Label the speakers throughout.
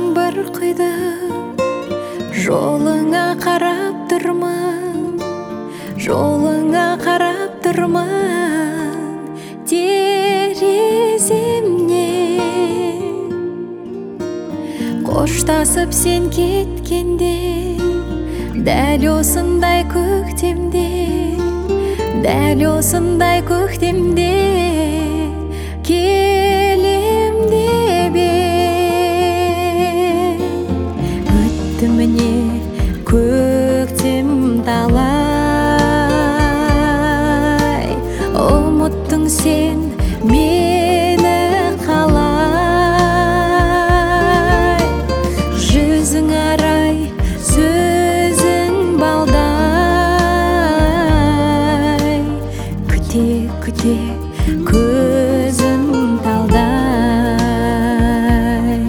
Speaker 1: жаңбыр құйды, жолыңа қарап тұрмын, жолыңа қарап тұрмын тереземнен. Қоштасып сен кеткенде, дәл осындай көктемде, дәл осындай көктемде келем деп өтті міне көктем талай. Ұмыттың сен мені қалай, жүзің арай сөзің балдай, күте күте көзім талдай.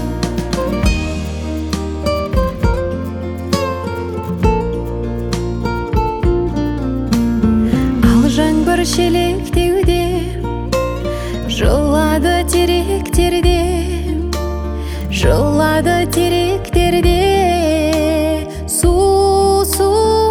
Speaker 1: Ал жаңбыр шелектеуде, жылады теректерде, жылады теректерде, су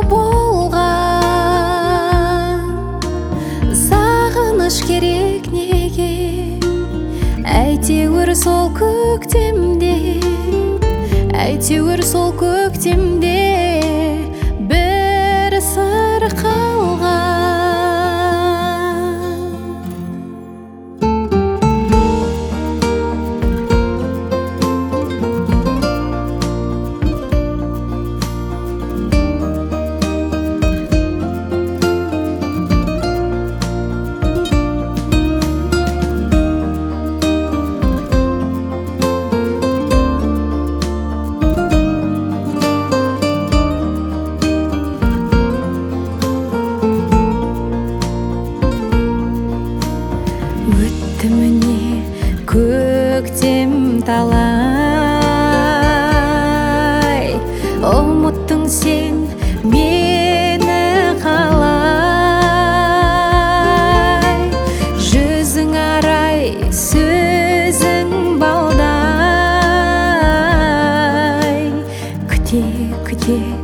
Speaker 1: болған. Сағыныш керек неге, әйтеуір сол көктемде, әйтеуір сол көктемде бір сыр қалған. Өтті міне көктем талай, ұмыттың сен мені қалай, жүзің арай сөзің балдай, күте күте